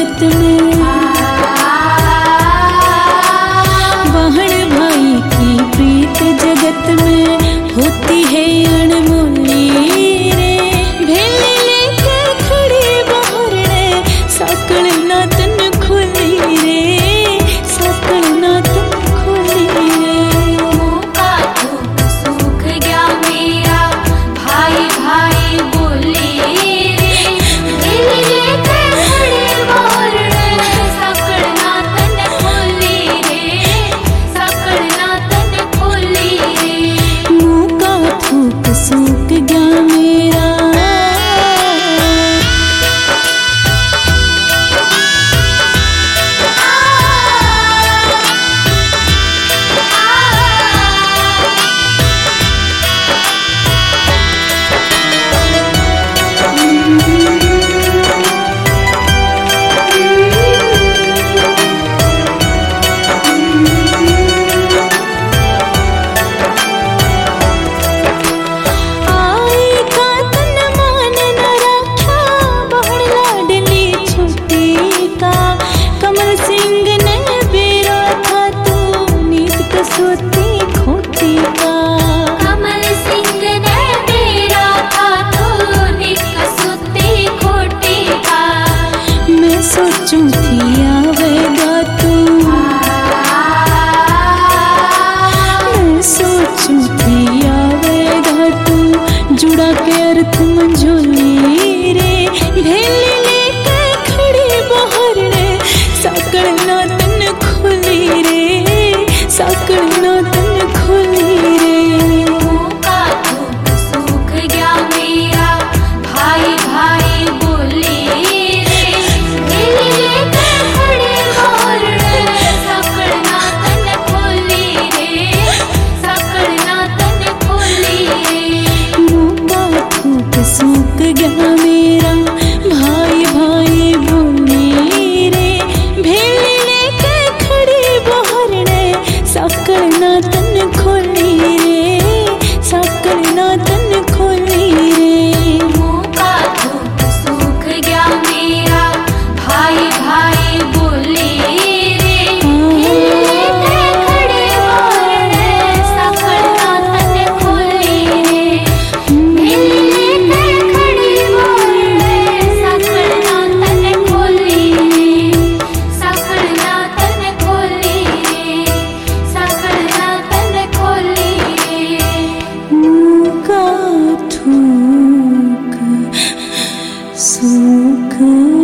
जगत में। बहन भाई की प्रीत जगत में होती है अनमोली रे। भेली लेके खड़ी बाहर रे, साकड़ ना तन खोली रे, साकड़ ना तन खोली रे। मुँह का धूप सूख गया मेरा, भाई भाई बोले रे। भेली लेके खड़ी बाहर रे, साकड़ ना तन खोली रे, साकड़ ना तन खोली रे। मुँह का धूप सूख गया मेरा। सोती खोटी का कमल सिंह ने मेरा था तो निकसुती खोटी का। मैं सोचूं थी आवेगा तू, मैं सोचूं थी आवेगा तू, जुड़ा के अर्थ मंझोली रे। भेली लेके खड़ी बाहर रे, साकड़ ना तन खोली रे, साकड़ ना तन खोली रे। मुँह का धूप सूख गया मेरा, भाई भाई बोले रे। भेली लेके खड़ी बाहर रे, साकड़ ना तन खोली रे, साकड़ ना तन खोली रे। मुँह का धूप सूख गया मेरा, भाई भाई बोले रे। भेली लेके खड़ी बाहर रे, साकड़ ना तन खोली रे, साकड़ ना तन खोली रे। मुँह का धूप सूख गया मेरा, भाई भाई बोले रे। भेली लेके खड़ी बाहर रे, साकड़ ना तन खोली रे। भेली लेके खड़ी बाहर रे, साकड़ ना तन खोली रे, साकड़ ना तन खोली रे, साकड़ ना तन खोली रे। मुँह का थूक सूख